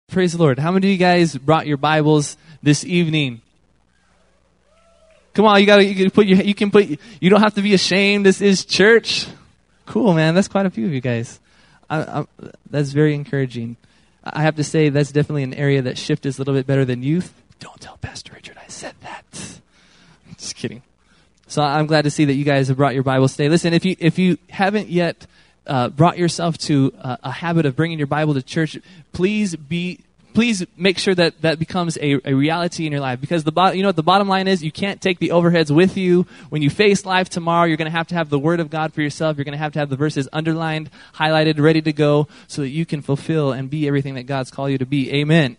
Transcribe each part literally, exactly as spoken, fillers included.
Praise the Lord. How many of you guys brought your Bibles this evening? Come on, you gotta, you can put your, you can put, you don't have to be ashamed. This is church. Cool, man. That's quite a few of you guys. I, I, that's very encouraging. I have to say that's definitely an area that shift is a little bit better than youth. Don't tell Pastor Richard I said that. Just kidding. So I'm glad to see that you guys have brought your Bibles today. Listen, if you if you haven't yet uh, brought yourself to uh, a habit of bringing your Bible to church, please be. Please make sure that that becomes a, a reality in your life, because the bo- you know what the bottom line is, you can't take the overheads with you. When you face life tomorrow, you're going to have to have the Word of God for yourself. You're going to have to have the verses underlined, highlighted, ready to go, so that you can fulfill and be everything that God's called you to be. Amen.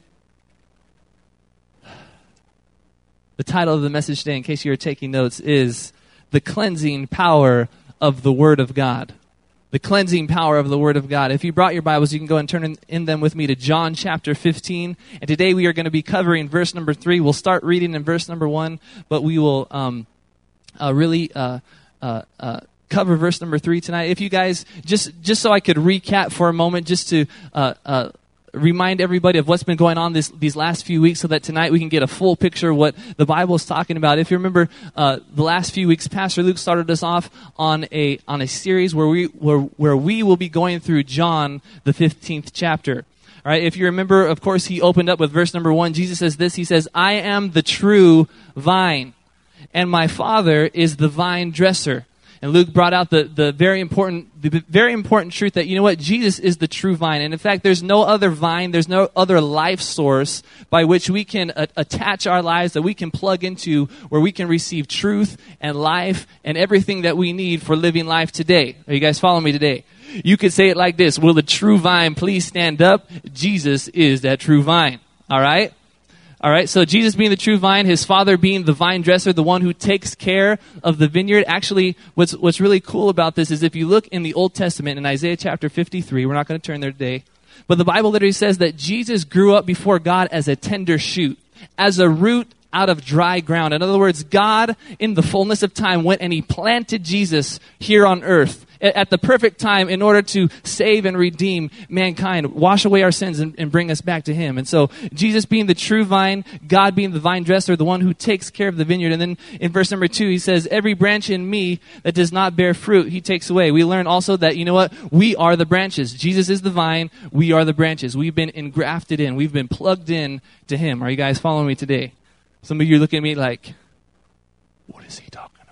The title of the message today, in case you are taking notes, is The Cleansing Power of the Word of God. The cleansing power of the Word of God. If you brought your Bibles, you can go and turn in, in them with me to John chapter fifteen. And today we are going to be covering verse number three. We'll start reading in verse number one, but we will um, uh, really uh, uh, uh, cover verse number three tonight. If you guys, just just so I could recap for a moment, just to uh, uh, remind everybody of what's been going on this, these last few weeks, so that tonight we can get a full picture of what the Bible is talking about. If you remember, uh, the last few weeks, Pastor Luke started us off on a on a series where we where where we will be going through John, the fifteenth chapter. All right. If you remember, of course, he opened up with verse number one. Jesus says this. He says, "I am the true vine, and my Father is the vine dresser." And Luke brought out the, the very important the very important truth that, you know what, Jesus is the true vine. And in fact, there's no other vine, there's no other life source by which we can a- attach our lives, that we can plug into, where we can receive truth and life and everything that we need for living life today. Are you guys following me today? You could say it like this: will the true vine please stand up? Jesus is that true vine. All right? All right, so Jesus being the true vine, his Father being the vine dresser, the one who takes care of the vineyard. Actually, what's what's really cool about this is if you look in the Old Testament, in Isaiah chapter fifty-three, we're not going to turn there today, but the Bible literally says that Jesus grew up before God as a tender shoot, as a root out of dry ground. In other words, God, in the fullness of time, went and he planted Jesus here on earth at the perfect time in order to save and redeem mankind, wash away our sins and, and bring us back to him. And so Jesus being the true vine, God being the vine dresser, the one who takes care of the vineyard. And then in verse number two, he says, every branch in me that does not bear fruit, he takes away. We learn also that, you know what, we are the branches. Jesus is the vine, we are the branches. We've been engrafted in, we've been plugged in to him. Are you guys following me today? Some of you are looking at me like, what is he talking about?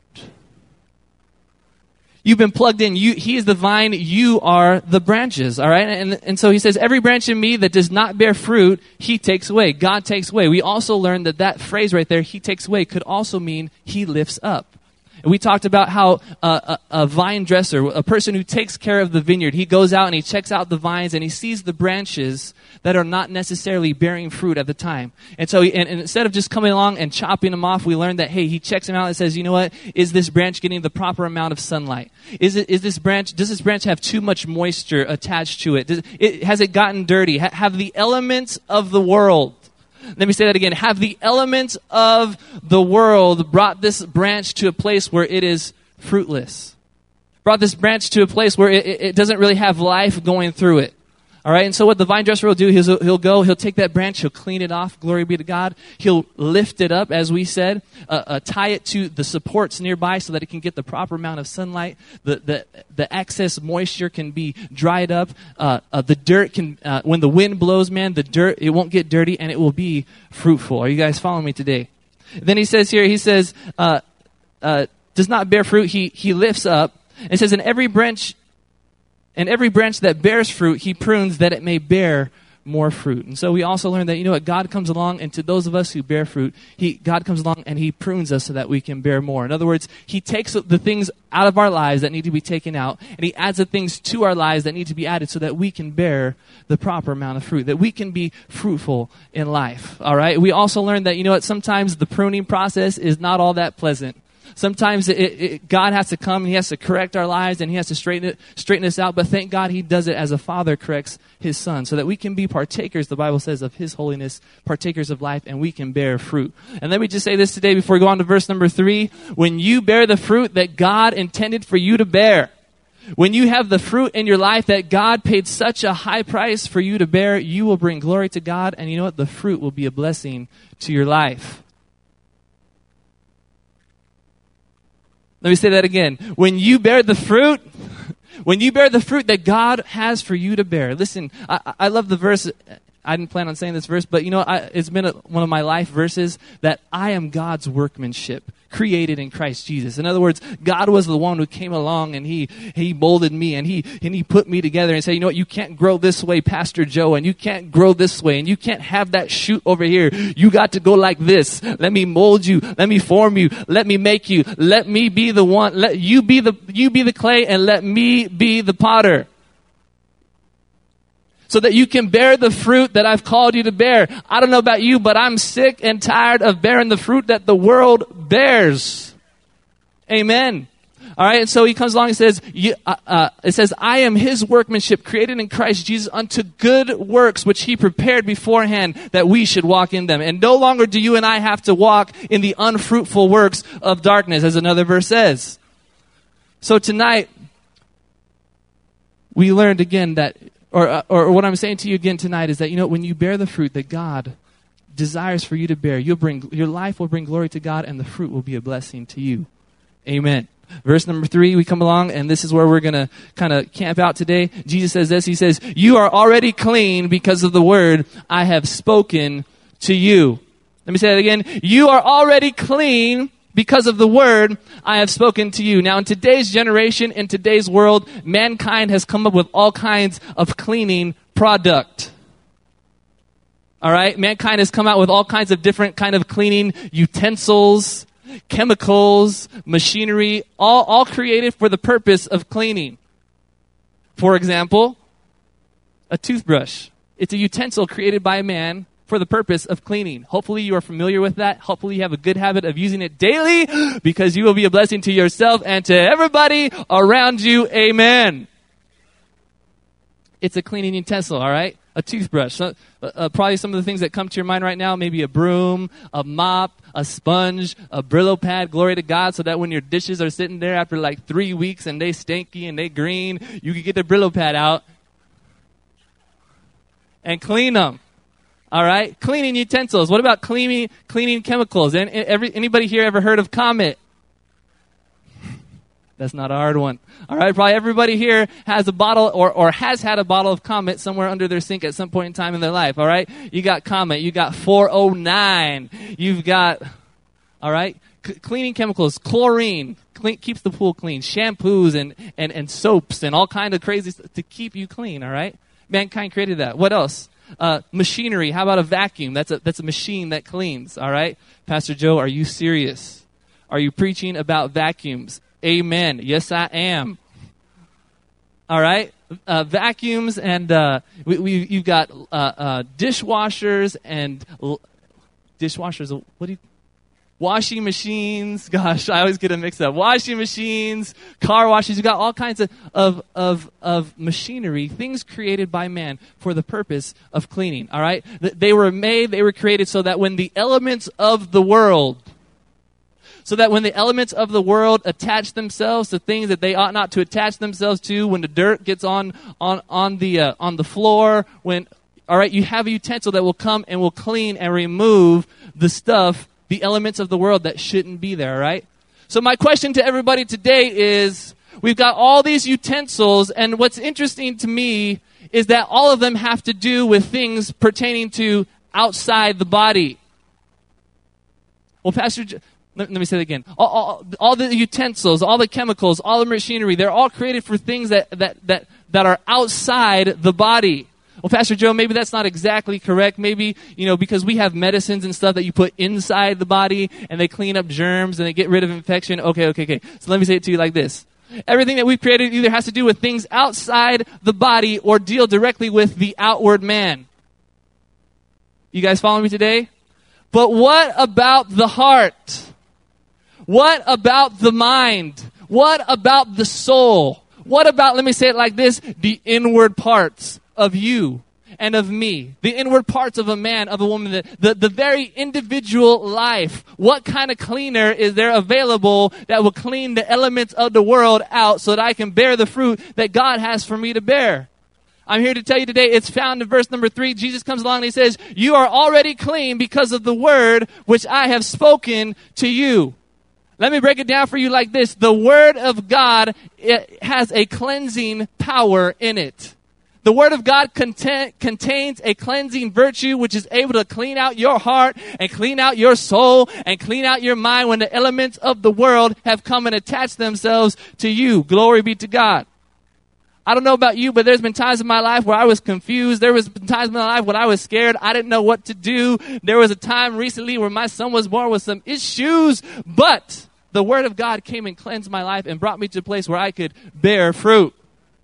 You've been plugged in. You, he is the vine. You are the branches. All right. And, and so he says, every branch in me that does not bear fruit, he takes away. God takes away. We also learned that that phrase right there, he takes away, could also mean he lifts up. And we talked about how uh, a, a vine dresser, a person who takes care of the vineyard, he goes out and he checks out the vines and he sees the branches that are not necessarily bearing fruit at the time. And so he, and, and instead of just coming along and chopping them off, we learned that, hey, he checks them out and says, you know what, is this branch getting the proper amount of sunlight? Is it, is this branch, does this branch have too much moisture attached to it? Does it has it gotten dirty? Ha, have the elements of the world, let me say that again, have the elements of the world brought this branch to a place where it is fruitless? Brought this branch to a place where it, it doesn't really have life going through it. All right, and so what the vine dresser will do is he'll, he'll go, he'll take that branch, he'll clean it off, glory be to God. He'll lift it up, as we said, uh, uh, tie it to the supports nearby so that it can get the proper amount of sunlight. The the, the excess moisture can be dried up. Uh, uh, the dirt can, uh, when the wind blows, man, the dirt, it won't get dirty and it will be fruitful. Are you guys following me today? Then he says here, he says, uh, uh, does not bear fruit, he, he lifts up. And it says, in every branch... And every branch that bears fruit, he prunes that it may bear more fruit. And so we also learned that, you know what, God comes along, and to those of us who bear fruit, he God comes along and he prunes us so that we can bear more. In other words, he takes the things out of our lives that need to be taken out, and he adds the things to our lives that need to be added so that we can bear the proper amount of fruit, that we can be fruitful in life. All right? We also learned that, you know what, sometimes the pruning process is not all that pleasant. Sometimes it, it, God has to come and he has to correct our lives and he has to straighten it, straighten us out. But thank God he does it as a father corrects his son, so that we can be partakers, the Bible says, of his holiness, partakers of life, and we can bear fruit. And let me just say this today before we go on to verse number three. When you bear the fruit that God intended for you to bear, When you have the fruit in your life that God paid such a high price for you to bear, you will bring glory to God, and you know what? The fruit will be a blessing to your life. Let me say that again. When you bear the fruit, when you bear the fruit that God has for you to bear. Listen, I, I love the verse. I didn't plan on saying this verse, but you know, I, it's been a, one of my life verses that I am God's workmanship, created in Christ Jesus. In other words, God was the one who came along and he he molded me and he and he put me together and said, you know what, you can't grow this way, Pastor Joe, and you can't grow this way, and you can't have that shoot over here. You got to go like this. Let me mold you. Let me form you. Let me make you. Let me be the one. Let you be the you be the clay, and let me be the potter. So that you can bear the fruit that I've called you to bear. I don't know about you, but I'm sick and tired of bearing the fruit that the world bears. Amen. All right, and so he comes along and says, you, uh, uh, it says, I am his workmanship, created in Christ Jesus unto good works, which he prepared beforehand that we should walk in them. And no longer do you and I have to walk in the unfruitful works of darkness, as another verse says. So tonight, we learned again that Or, uh, or what I'm saying to you again tonight is that, you know, when you bear the fruit that God desires for you to bear, you'll bring, your life will bring glory to God, and the fruit will be a blessing to you. Amen. Verse number three, we come along, and this is where we're going to kind of camp out today. Jesus says this. He says, you are already clean because of the word I have spoken to you. Let me say that again. You are already clean because of the word I have spoken to you. Now, in today's generation, in today's world, mankind has come up with all kinds of cleaning product. All right? Mankind has come out with all kinds of different kind of cleaning utensils, chemicals, machinery, all, all created for the purpose of cleaning. For example, a toothbrush. It's a utensil created by a man for the purpose of cleaning. Hopefully you are familiar with that. Hopefully you have a good habit of using it daily, because you will be a blessing to yourself and to everybody around you. Amen. It's a cleaning utensil, all right? A toothbrush. So, uh, probably some of the things that come to your mind right now, maybe a broom, a mop, a sponge, a Brillo pad, glory to God, so that when your dishes are sitting there after like three weeks and they stinky and they green, you can get the Brillo pad out and clean them. All right, cleaning utensils. What about cleaning cleaning chemicals? And every anybody here ever heard of Comet? That's not a hard one. All right, probably everybody here has a bottle or or has had a bottle of Comet somewhere under their sink at some point in time in their life. All right, you got Comet, you got four oh nine, you've got, all right, C- cleaning chemicals, chlorine. Clean, keeps the pool clean. Shampoos and and and soaps and all kind of crazy stuff to keep you clean. All right, mankind created that. What else? Uh, machinery. How about a vacuum? That's a that's a machine that cleans. All right, Pastor Joe, are you serious? Are you preaching about vacuums? Amen. Yes, I am. All right, uh, vacuums and uh, we, we you've got uh, uh, dishwashers and l- dishwashers. What do you? Washing machines. Gosh, I always get them mixed up. Washing machines, car washes. You got all kinds of, of, of, of machinery, things created by man for the purpose of cleaning. All right? They were made, they were created so that when the elements of the world, so that when the elements of the world attach themselves to things that they ought not to attach themselves to, when the dirt gets on, on, on the, uh, on the floor, when, all right, you have a utensil that will come and will clean and remove the stuff, the elements of the world that shouldn't be there, right? So my question to everybody today is, we've got all these utensils, and what's interesting to me is that all of them have to do with things pertaining to outside the body. Well, Pastor, J- let, let me say that again. All, all, all the utensils, all the chemicals, all the machinery, they're all created for things that, that, that, that are outside the body. Well, Pastor Joe, maybe that's not exactly correct. Maybe, you know, because we have medicines and stuff that you put inside the body and they clean up germs and they get rid of infection. Okay, okay, okay. So let me say it to you like this. Everything that we've created either has to do with things outside the body or deal directly with the outward man. You guys follow me today? But what about the heart? What about the mind? What about the soul? What about, let me say it like this, the inward parts of you and of me. The inward parts of a man, of a woman, the, the, the very individual life. What kind of cleaner is there available that will clean the elements of the world out so that I can bear the fruit that God has for me to bear? I'm here to tell you today, it's found in verse number three. Jesus comes along and he says, you are already clean because of the word which I have spoken to you. Let me break it down for you like this. The word of God, it has a cleansing power in it. The word of God contain, contains a cleansing virtue which is able to clean out your heart and clean out your soul and clean out your mind when the elements of the world have come and attached themselves to you. Glory be to God. I don't know about you, but there's been times in my life where I was confused. There was been times in my life when I was scared. I didn't know what to do. There was a time recently where my son was born with some issues, but the word of God came and cleansed my life and brought me to a place where I could bear fruit.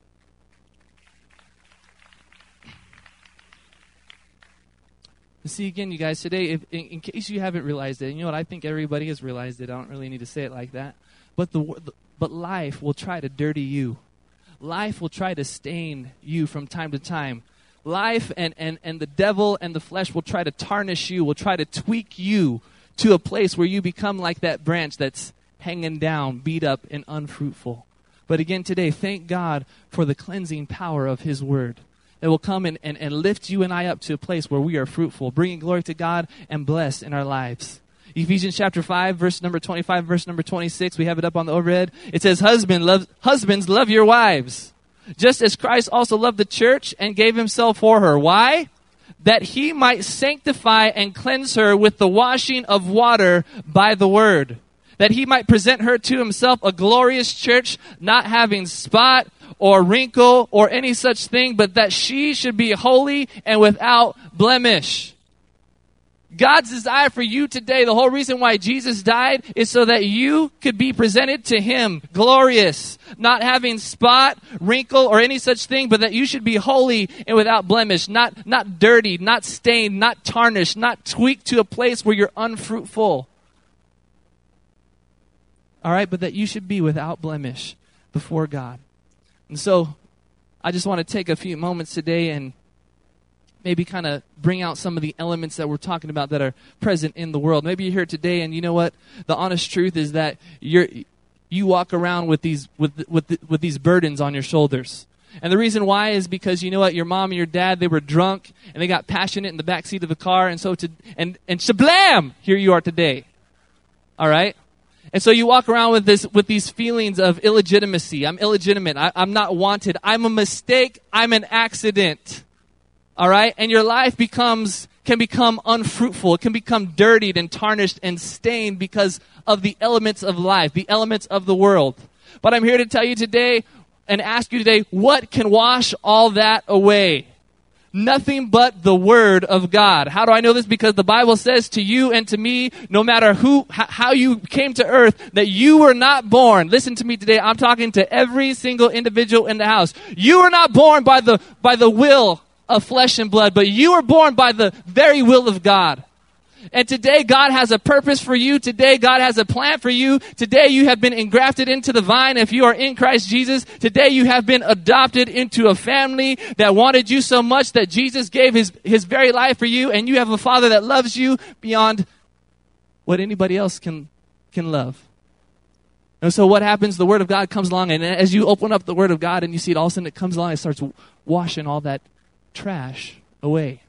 See, again, you guys, today, if, in, in case you haven't realized it, you know what, I think everybody has realized it. I don't really need to say it like that. But the but life will try to dirty you. Life will try to stain you from time to time. Life and, and, and the devil and the flesh will try to tarnish you, will try to tweak you to a place where you become like that branch that's hanging down, beat up, and unfruitful. But again today, thank God for the cleansing power of his word that will come and, and, and lift you and I up to a place where we are fruitful, bringing glory to God and blessed in our lives. Ephesians chapter five, verse number twenty-five, verse number twenty-six. We have it up on the overhead. It says, Husband, love, husbands, love your wives, just as Christ also loved the church and gave himself for her. Why? That he might sanctify and cleanse her with the washing of water by the word. That he might present her to himself a glorious church, not having spot or wrinkle or any such thing, but that she should be holy and without blemish. God's desire for you today, the whole reason why Jesus died is so that you could be presented to him glorious, not having spot, wrinkle, or any such thing, but that you should be holy and without blemish, not, not dirty, not stained, not tarnished, not tweaked to a place where you're unfruitful. All right, but that you should be without blemish before God. And so I just want to take a few moments today and maybe kind of bring out some of the elements that we're talking about that are present in the world. Maybe you're here today and you know what? The honest truth is that you're you walk around with these with with with these burdens on your shoulders. And the reason why is because you know what? Your mom and your dad, they were drunk and they got passionate in the back seat of the car, and so to and and shablam, here you are today. All right? And so you walk around with this, with these feelings of illegitimacy. I'm illegitimate. I, I'm not wanted. I'm a mistake. I'm an accident. All right? And your life becomes, can become unfruitful. It can become dirtied and tarnished and stained because of the elements of life, the elements of the world. But I'm here to tell you today and ask you today, what can wash all that away? Nothing but the word of God. How do I know this? Because the Bible says to you and to me, no matter who, h- how you came to earth, that you were not born. Listen to me today. I'm talking to every single individual in the house. You were not born by the, by the will of flesh and blood, but you were born by the very will of God. And today God has a purpose for you. Today God has a plan for you. Today you have been engrafted into the vine if you are in Christ Jesus. Today you have been adopted into a family that wanted you so much that Jesus gave his, his very life for you. And you have a Father that loves you beyond what anybody else can, can love. And so what happens? The Word of God comes along, and as you open up the Word of God and you see it, all of a sudden it comes along and it starts washing all that trash away.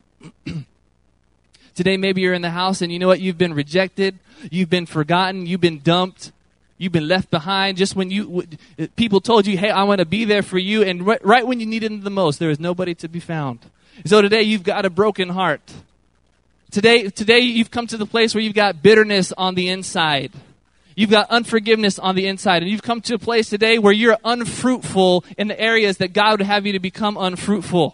Today, maybe you're in the house and you know what? You've been rejected. You've been forgotten. You've been dumped. You've been left behind. Just when you w- people told you, hey, I want to be there for you. And right, right when you needed them the most, there is nobody to be found. So today, you've got a broken heart. Today, today you've come to the place where you've got bitterness on the inside. You've got unforgiveness on the inside. And you've come to a place today where you're unfruitful in the areas that God would have you to become unfruitful.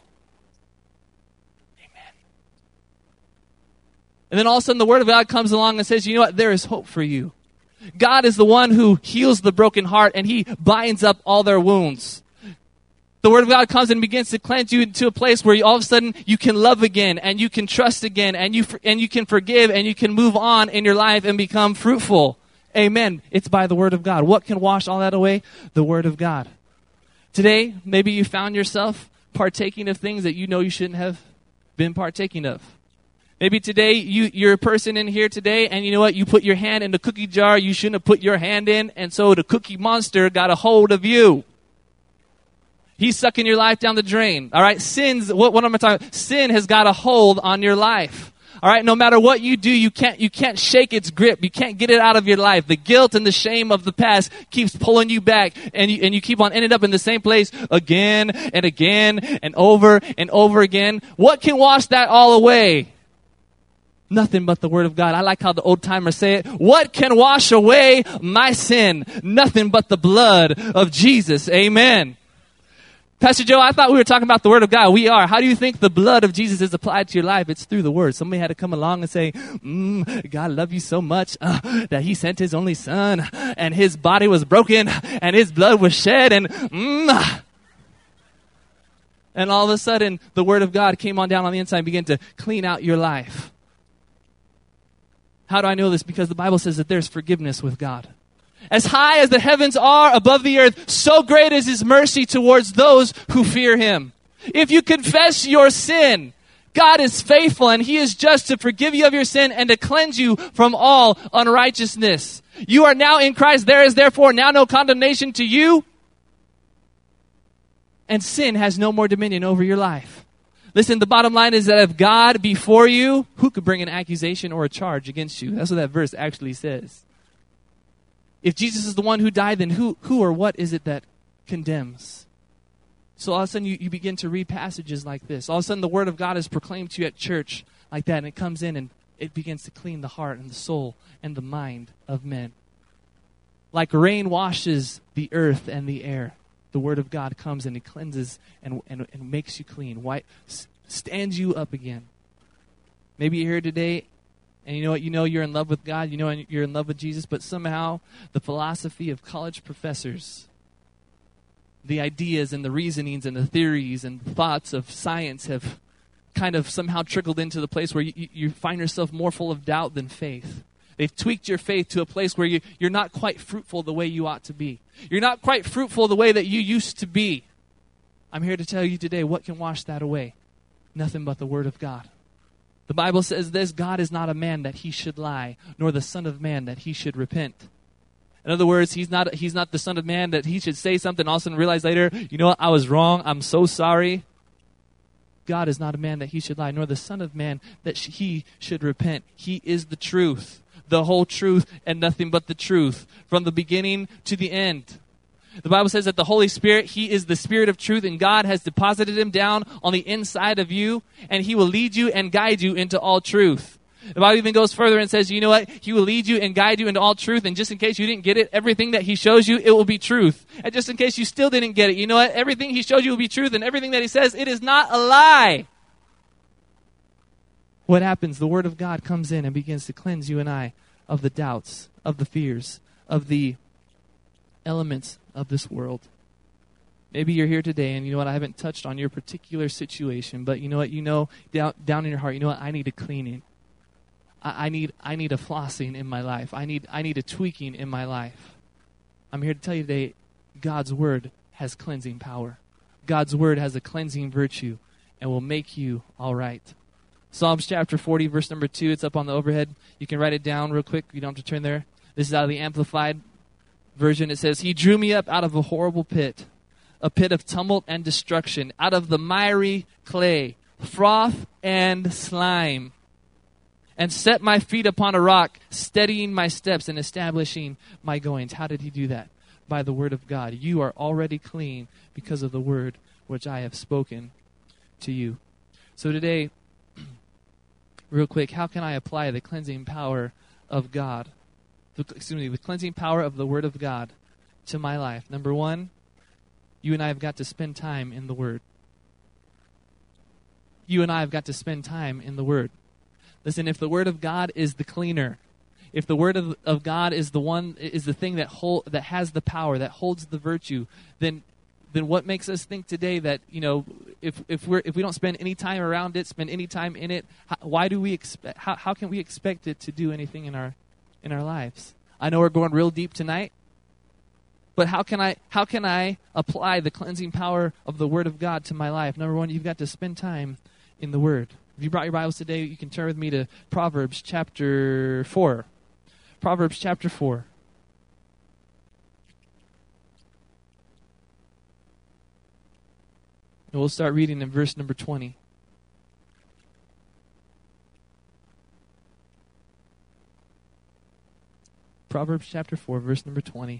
And then all of a sudden the Word of God comes along and says, you know what? There is hope for you. God is the one who heals the broken heart, and he binds up all their wounds. The Word of God comes and begins to cleanse you into a place where you, all of a sudden you can love again, and you can trust again, and you and you can forgive, and you can move on in your life and become fruitful. Amen. It's by the Word of God. What can wash all that away? The Word of God. Today, maybe you found yourself partaking of things that you know you shouldn't have been partaking of. Maybe today you, you're a person in here today, and you know what? You put your hand in the cookie jar you shouldn't have put your hand in, and so the cookie monster got a hold of you. He's sucking your life down the drain. All right? Sins, what, what am I talking about? Sin has got a hold on your life. All right? No matter what you do, you can't, you can't shake its grip. You can't get it out of your life. The guilt and the shame of the past keeps pulling you back, and you, and you keep on ending up in the same place again and again and over and over again. What can wash that all away? Nothing but the Word of God. I like how the old timers say it. What can wash away my sin? Nothing but the blood of Jesus. Amen. Pastor Joe, I thought we were talking about the Word of God. We are. How do you think the blood of Jesus is applied to your life? It's through the Word. Somebody had to come along and say, mm, God loved you so much uh, that He sent His only Son, and His body was broken, and His blood was shed, and mm, and all of a sudden, the Word of God came on down on the inside and began to clean out your life. How do I know this? Because the Bible says that there's forgiveness with God. As high as the heavens are above the earth, so great is His mercy towards those who fear Him. If you confess your sin, God is faithful and He is just to forgive you of your sin and to cleanse you from all unrighteousness. You are now in Christ. There is therefore now no condemnation to you. And sin has no more dominion over your life. Listen, the bottom line is that if God be for you, who could bring an accusation or a charge against you? That's what that verse actually says. If Jesus is the one who died, then who, who or what is it that condemns? So all of a sudden you, you begin to read passages like this. All of a sudden the Word of God is proclaimed to you at church like that, and it comes in and it begins to clean the heart and the soul and the mind of men. Like rain washes the earth and the air, the Word of God comes and it cleanses and, and, and makes you clean, white, stands you up again. Maybe you're here today and you know what? You know you're in love with God, you know you're in love with Jesus, but somehow the philosophy of college professors, the ideas and the reasonings and the theories and thoughts of science have kind of somehow trickled into the place where you, you find yourself more full of doubt than faith. They've tweaked your faith to a place where you, you're not quite fruitful the way you ought to be. You're not quite fruitful the way that you used to be. I'm here to tell you today, what can wash that away? Nothing but the Word of God. The Bible says this, God is not a man that He should lie, nor the Son of Man that He should repent. In other words, He's not, he's not the Son of Man that He should say something, all of a sudden realize later, you know what, I was wrong, I'm so sorry. God is not a man that He should lie, nor the Son of Man that sh- He should repent. He is the truth, the whole truth, and nothing but the truth, from the beginning to the end. The Bible says that the Holy Spirit, He is the Spirit of truth, and God has deposited Him down on the inside of you, and He will lead you and guide you into all truth. The Bible even goes further and says, you know what? He will lead you and guide you into all truth, and just in case you didn't get it, everything that He shows you, it will be truth. And just in case you still didn't get it, you know what? Everything He showed you will be truth, and everything that He says, it is not a lie. What happens? The Word of God comes in and begins to cleanse you and I of the doubts, of the fears, of the elements of this world. Maybe you're here today and you know what, I haven't touched on your particular situation, but you know what, you know down, down in your heart, you know what, I need a cleaning. I, I need I need a flossing in my life. I need I need a tweaking in my life. I'm here to tell you today, God's Word has cleansing power. God's Word has a cleansing virtue and will make you all right. Psalms chapter forty, verse number two, it's up on the overhead. You can write it down real quick. You don't have to turn there. This is out of the Amplified version. It says, He drew me up out of a horrible pit, a pit of tumult and destruction, out of the miry clay, froth and slime, and set my feet upon a rock, steadying my steps and establishing my goings. How did He do that? By the Word of God. You are already clean because of the Word which I have spoken to you. So today, real quick, how can I apply the cleansing power of God? The, excuse me, the cleansing power of the Word of God to my life. Number one, you and I have got to spend time in the Word. You and I have got to spend time in the Word. Listen, if the Word of God is the cleaner, if the Word of, of God is the one, is the thing that hold, that has the power, that holds the virtue, then then what makes us think today that, you know, if if we're if we don't spend any time around it, spend any time in it, how, why do we expect? How how can we expect it to do anything in our in our lives? I know we're going real deep tonight, but how can I how can I apply the cleansing power of the Word of God to my life? Number one, you've got to spend time in the Word. If you brought your Bibles today, you can turn with me to Proverbs chapter four. Proverbs chapter four. And we'll start reading in verse number twenty. Proverbs chapter four, verse number twenty.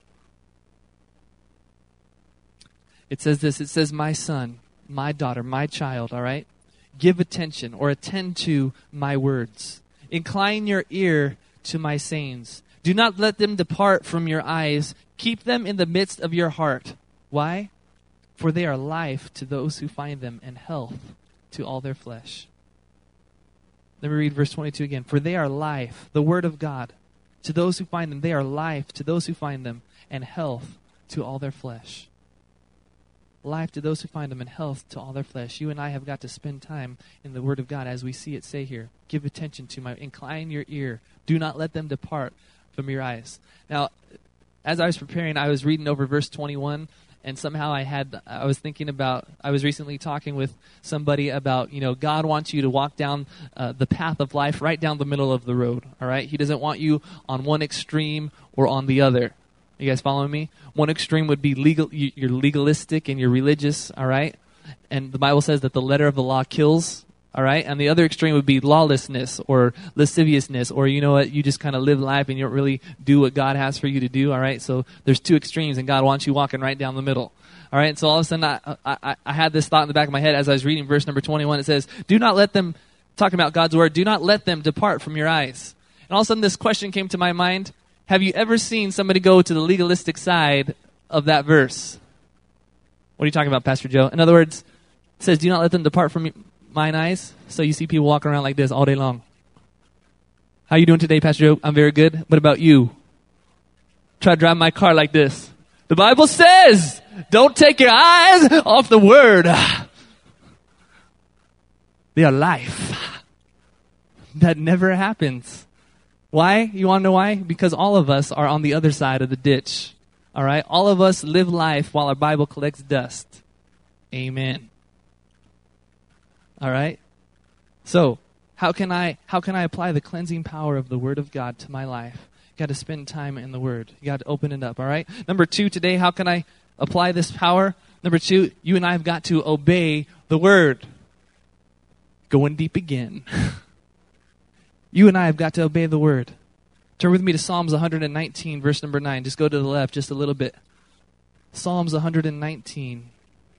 It says this, it says, my son, my daughter, my child, all right? Give attention or attend to my words. Incline your ear to my sayings. Do not let them depart from your eyes. Keep them in the midst of your heart. Why? For they are life to those who find them and health to all their flesh. Let me read verse twenty-two again. For they are life, the word of God, to those who find them. They are life to those who find them and health to all their flesh. Life to those who find them and health to all their flesh. You and I have got to spend time in the Word of God as we see it say here. Give attention to my, incline your ear. Do not let them depart from your eyes. Now, as I was preparing, I was reading over verse twenty-one, and somehow I had, I was thinking about, I was recently talking with somebody about, you know, God wants you to walk down uh, the path of life right down the middle of the road, all right? He doesn't want you on one extreme or on the other. You guys following me? One extreme would be legal. You're legalistic and you're religious, all right? And the Bible says that the letter of the law kills, all right? And the other extreme would be lawlessness or lasciviousness, or you know what, you just kind of live life and you don't really do what God has for you to do, all right? So there's two extremes, and God wants you walking right down the middle, all right? So all of a sudden, I, I, I had this thought in the back of my head as I was reading verse number twenty-one. It says, do not let them, talking about God's word, do not let them depart from your eyes. And all of a sudden, this question came to my mind. Have you ever seen somebody go to the legalistic side of that verse? What are you talking about, Pastor Joe? In other words, it says, do not let them depart from mine eyes. So you see people walking around like this all day long. How you doing today, Pastor Joe? I'm very good. What about you? Try to drive my car like this. The Bible says, don't take your eyes off the word. They are life. That never happens. Why? You want to know why? Because all of us are on the other side of the ditch. All right? All of us live life while our Bible collects dust. Amen. All right? So, how can I how can I apply the cleansing power of the Word of God to my life? You got to spend time in the Word. You got to open it up, all right? Number two, today, how can I apply this power? Number two, you and I have got to obey the Word. Going deep again. You and I have got to obey the word. Turn with me to Psalms one nineteen, verse number nine. Just go to the left just a little bit. Psalms one nineteen.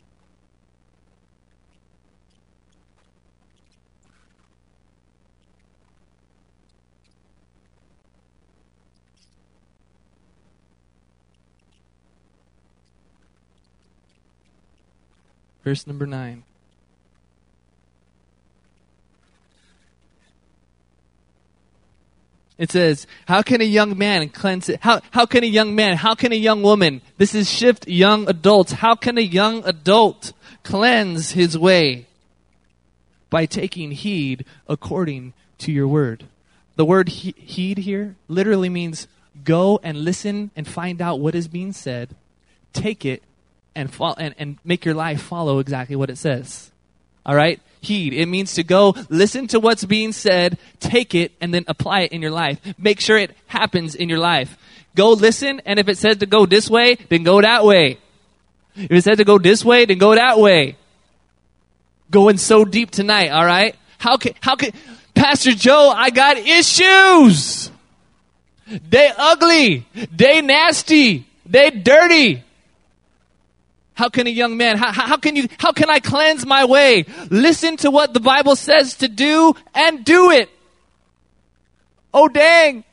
Verse number nine. It says, how can a young man cleanse it? How, how can a young man, how can a young woman, this is shift young adults, how can a young adult cleanse his way? By taking heed according to your word. The word he- heed here literally means go and listen and find out what is being said, take it, and, fo- and, and make your life follow exactly what it says. All right? Heed. It means to go listen to what's being said, take it, and then apply it in your life. Make sure it happens in your life. Go listen, and if it says to go this way, then go that way. If it says to go this way, then go that way. Going so deep tonight, all right? How can, how can, Pastor Joe, I got issues. They ugly. They nasty. They dirty. How can a young man, how, how can you, how can I cleanse my way? Listen to what the Bible says to do and do it. Oh, dang.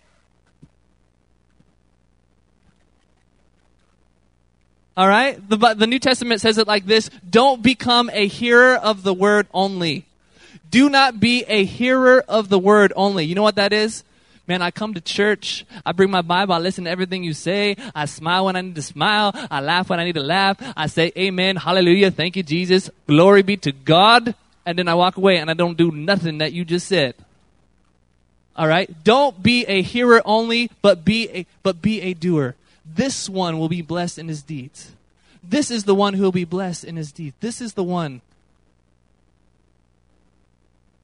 All right? The, the New Testament says it like this. Don't become a hearer of the word only. Do not be a hearer of the word only. You know what that is? Man, I come to church, I bring my Bible, I listen to everything you say, I smile when I need to smile, I laugh when I need to laugh, I say amen, hallelujah, thank you, Jesus, glory be to God, and then I walk away and I don't do nothing that you just said. All right? Don't be a hearer only, but be a, but be a doer. This one will be blessed in his deeds. This is the one who will be blessed in his deeds. This is the one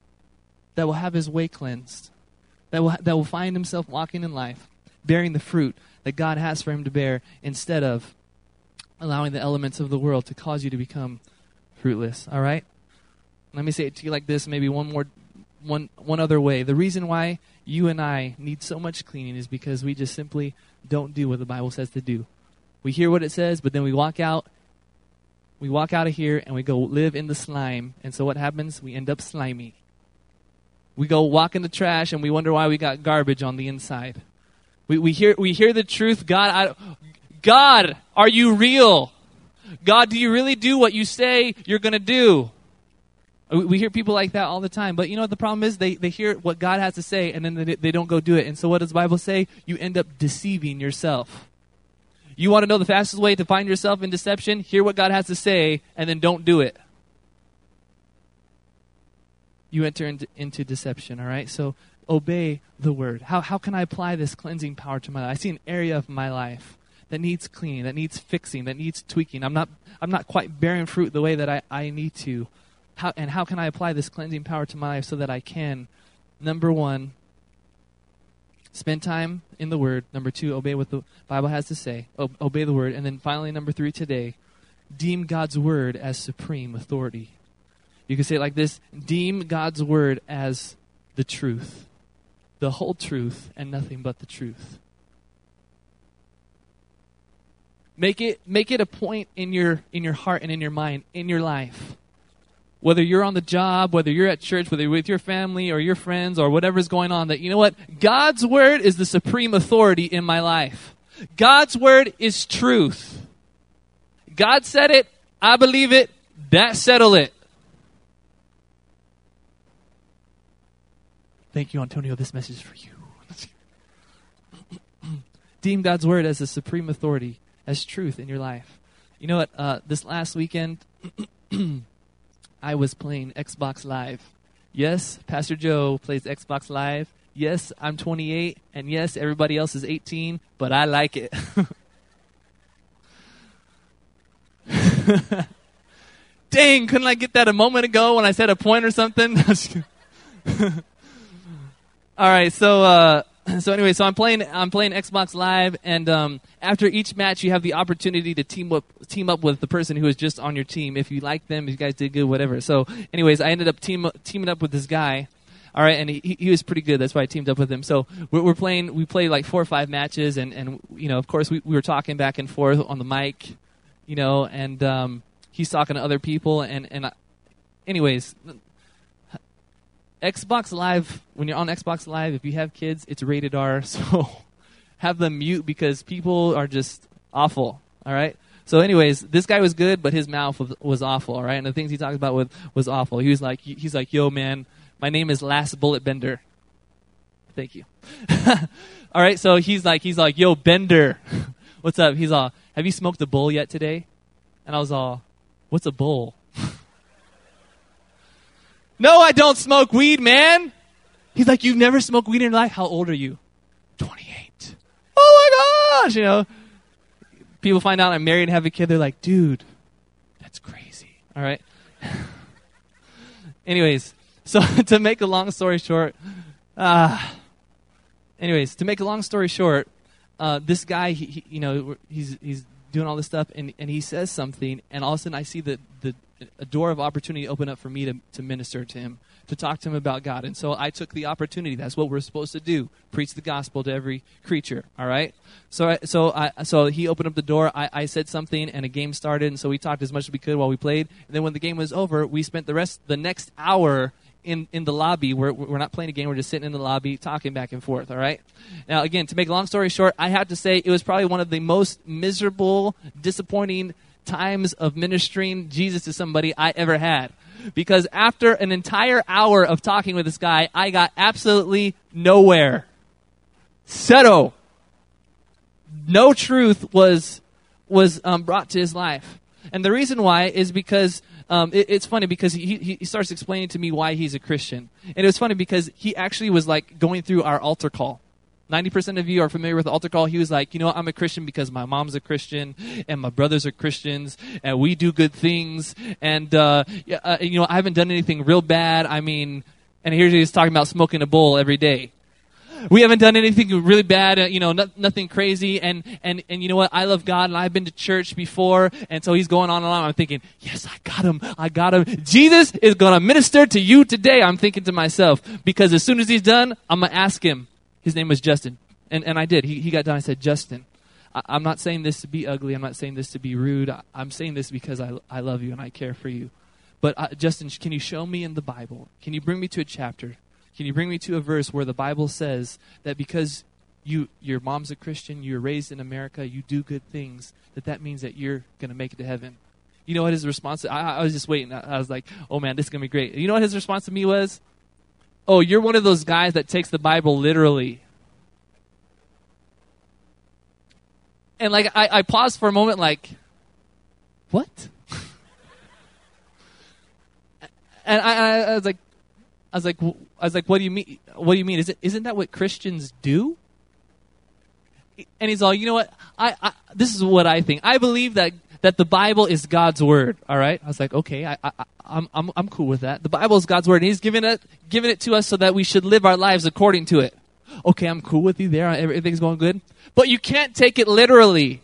that will have his way cleansed, that will, that will find himself walking in life, bearing the fruit that God has for him to bear, instead of allowing the elements of the world to cause you to become fruitless. All right? Let me say it to you like this, maybe one more, one one other way. The reason why you and I need so much cleaning is because we just simply don't do what the Bible says to do. We hear what it says, but then we walk out, we walk out of here and we go live in the slime. And so what happens? We end up slimy. We go walk in the trash and we wonder why we got garbage on the inside. We we hear we hear the truth. God, I, God, are you real? God, do you really do what you say you're going to do? We hear people like that all the time. But you know what the problem is? They they hear what God has to say, and then they, they don't go do it. And so what does the Bible say? You end up deceiving yourself. You want to know the fastest way to find yourself in deception? Hear what God has to say, and then don't do it. You enter into, into deception, all right? So obey the word. How how can I apply this cleansing power to my life? I see an area of my life that needs cleaning, that needs fixing, that needs tweaking. I'm not I'm not quite bearing fruit the way that I, I need to. How, and how can I apply this cleansing power to my life so that I can, number one, spend time in the Word. Number two, obey what the Bible has to say. O- obey the Word. And then finally, number three today, deem God's Word as supreme authority. You can say it like this: deem God's Word as the truth, the whole truth, and nothing but the truth. Make it make it a point in your in your heart and in your mind, in your life. Whether you're on the job, whether you're at church, whether you're with your family or your friends or whatever's going on, that you know what? God's word is the supreme authority in my life. God's word is truth. God said it. I believe it. That settle it. Thank you, Antonio. This message is for you. Deem God's word as the supreme authority, as truth in your life. You know what? Uh, this last weekend, I was playing Xbox Live. Yes, Pastor Joe plays Xbox Live. Yes, I'm twenty-eight. And yes, everybody else is eighteen, but I like it. Dang, couldn't I get that a moment ago when I said a point or something? All right, so uh, so anyway, so I'm playing I'm playing Xbox Live, and um, after each match, you have the opportunity to team up team up with the person who is just on your team. If you like them, if you guys did good, whatever. So, anyways, I ended up team teaming up with this guy. All right, and he he was pretty good. That's why I teamed up with him. So we're, we're playing. We played like four or five matches, and, and you know, of course, we, we were talking back and forth on the mic, you know, and um, he's talking to other people, and and I, anyways. Xbox Live, when you're on Xbox Live, if you have kids, it's rated R, so have them mute because people are just awful, all right? So anyways, this guy was good, but his mouth was, was awful, all right? And the things he talked about with, was awful. He was like, he's like, yo, man, my name is Last Bullet Bender. Thank you. All right, so he's like, he's like, yo, Bender, what's up? He's all, have you smoked a bowl yet today? And I was all, what's a bowl? No, I don't smoke weed, man. He's like, you've never smoked weed in your life? How old are you? twenty-eight. Oh, my gosh. You know, people find out I'm married and have a kid. They're like, dude, that's crazy. All right. Anyways, so to make a long story short, uh, anyways, to make a long story short, uh, this guy, he, he, you know, he's he's doing all this stuff, and, and he says something, and all of a sudden I see the, the a door of opportunity open up for me to, to minister to him, to talk to him about God. And so I took the opportunity. That's what we're supposed to do, preach the gospel to every creature, all right? So I, so I, so he opened up the door. I, I said something, and a game started, and so we talked as much as we could while we played. And then when the game was over, we spent the rest, the next hour in, in the lobby. We're, we're not playing a game. We're just sitting in the lobby talking back and forth, all right? Now, again, to make a long story short, I have to say it was probably one of the most miserable, disappointing times of ministering Jesus to somebody I ever had. Because after an entire hour of talking with this guy, I got absolutely nowhere. Zero. No truth was was um, brought to his life. And the reason why is because um, it, it's funny because he, he starts explaining to me why he's a Christian. And it was funny because he actually was like going through our altar call. ninety percent of you are familiar with the altar call. He was like, you know, I'm a Christian because my mom's a Christian and my brothers are Christians and we do good things. And, uh, uh, you know, I haven't done anything real bad. I mean, And here he's talking about smoking a bowl every day. We haven't done anything really bad, uh, you know, no, nothing crazy. And, and, and you know what? I love God, and I've been to church before. And so he's going on and on. I'm thinking, yes, I got him. I got him. Jesus is going to minister to you today. I'm thinking to myself, because as soon as he's done, I'm going to ask him. His name was Justin. And, and I did. He, he got done. I said, Justin, I, I'm not saying this to be ugly. I'm not saying this to be rude. I, I'm saying this because I, I love you and I care for you. But uh, Justin, can you show me in the Bible? Can you bring me to a chapter? Can you bring me to a verse where the Bible says that because you, your mom's a Christian, you were raised in America, you do good things, that that means that you're going to make it to heaven? You know what his response, I, I was just waiting. I, I was like, oh man, this is going to be great. You know what his response to me was? Oh, you're one of those guys that takes the Bible literally. And like, I, I paused for a moment like, what? and I, I, I was like, I was like, I was like, what do you mean? What do you mean? Is it, isn't that what Christians do? And he's all, you know what? I, I this is what I think. I believe that, that the Bible is God's word. All right. I was like, okay, I, I, I'm, I'm, I'm cool with that. The Bible is God's word, and he's given it, given it to us so that we should live our lives according to it. Okay, I'm cool with you there. Everything's going good, but you can't take it literally.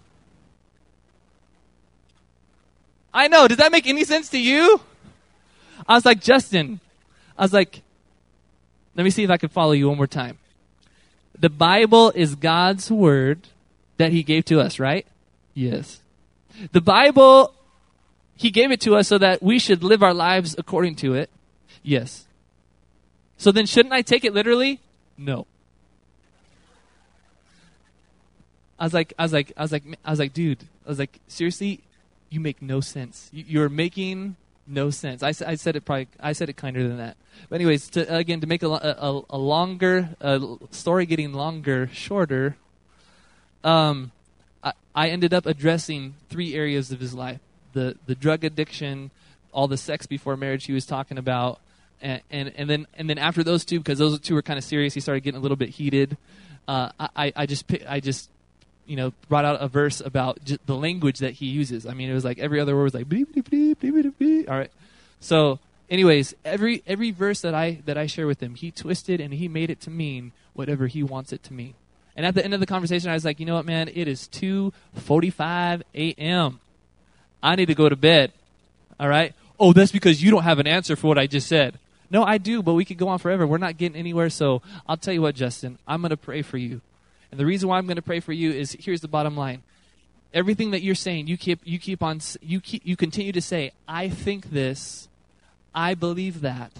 I know. Does that make any sense to you? I was like, Justin. I was like, let me see if I can follow you one more time. The Bible is God's word that he gave to us, right? Yes. The Bible, he gave it to us so that we should live our lives according to it. Yes. So then shouldn't I take it literally? No. I was like, I was like, I was like, I was like, dude, I was like, seriously, you make no sense. You're making no sense. I, I said it probably. I said it kinder than that. But anyways, to, again, to make a, a, a longer a story getting longer, shorter. Um, I, I ended up addressing three areas of his life: the the drug addiction, all the sex before marriage he was talking about, and and, and then and then after those two, because those two were kind of serious, he started getting a little bit heated. Uh, I I just I just. you know, brought out a verse about just the language that he uses. I mean, it was like every other word was like, bleep, bleep, bleep, bleep, bleep, bleep. All right. So anyways, every every verse that I that I share with him, he twisted and he made it to mean whatever he wants it to mean. And at the end of the conversation, I was like, you know what, man? It is two forty-five a.m. I need to go to bed. All right? Oh, that's because you don't have an answer for what I just said. No, I do, but we could go on forever. We're not getting anywhere. So I'll tell you what, Justin, I'm going to pray for you. And the reason why I'm going to pray for you is, here's the bottom line. Everything that you're saying, you keep you keep on you keep you continue to say, I think this, I believe that.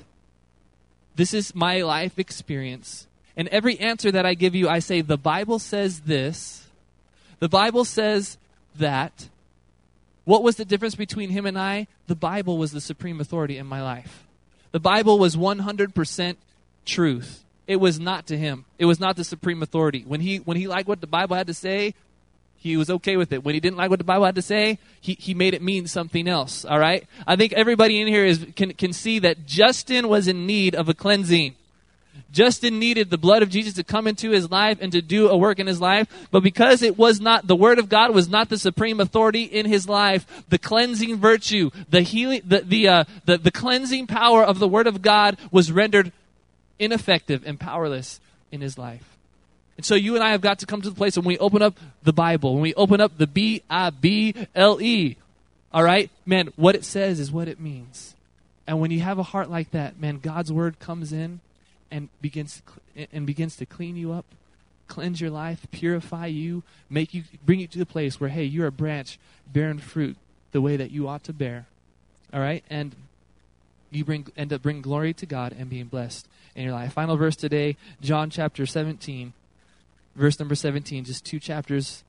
This is my life experience. And every answer that I give you, I say, the Bible says this. The Bible says that. What was the difference between him and I? The Bible was the supreme authority in my life. The Bible was one hundred percent truth. It was not to him. It was not the supreme authority. When he when he liked what the Bible had to say, he was okay with it. When he didn't like what the Bible had to say, he, he made it mean something else. All right? I think everybody in here is can can see that Justin was in need of a cleansing. Justin needed the blood of Jesus to come into his life and to do a work in his life. But because it was not, the Word of God was not the supreme authority in his life, the cleansing virtue, the healing, the the uh, the, the cleansing power of the Word of God was rendered ineffective and powerless in his life. And so you and I have got to come to the place when we open up the Bible, when we open up the B I B L E, all right? Man, what it says is what it means. And when you have a heart like that, man, God's Word comes in and begins to, and begins to clean you up, cleanse your life, purify you, make you, bring you to the place where, hey, you're a branch bearing fruit the way that you ought to bear, all right? And you bring end up bringing glory to God and being blessed in your life. Final verse today, John chapter seventeen, verse number seventeen, just two chapters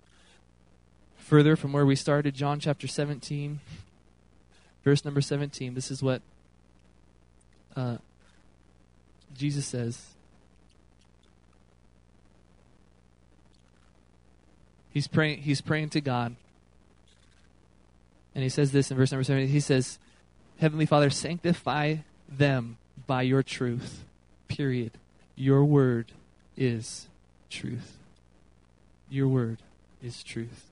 further from where we started. John chapter seventeen, verse number seventeen. This is what uh, Jesus says. He's praying, he's praying to God. And he says this in verse number seventeen. He says, Heavenly Father, sanctify them by your truth. Period. Your word is truth. Your word is truth.